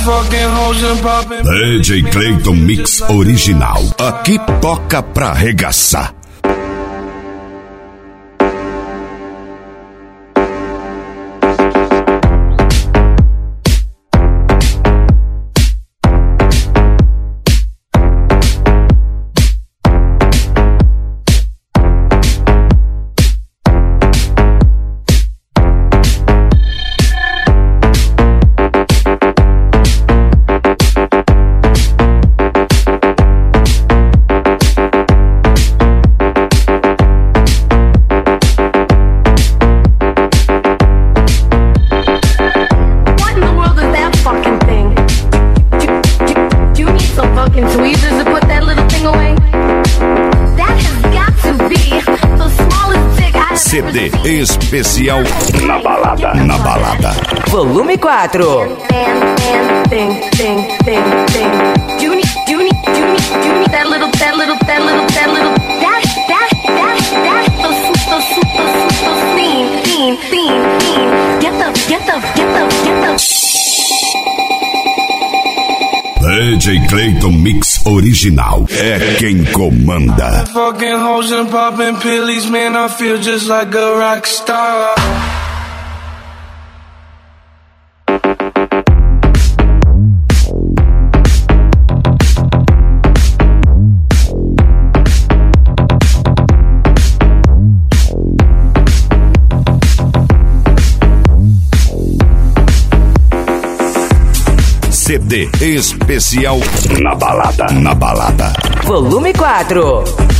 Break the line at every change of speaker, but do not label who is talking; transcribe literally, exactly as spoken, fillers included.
D J Clayton Mix Original. Aqui toca pra arregaçar. C D especial na balada, na balada.
Volume quatro.
D J Clayton Mix Original é quem comanda.
Fucking hoes and popping pillies, man, I feel just like a rock star.
C D especial na balada, na balada.
Volume quatro.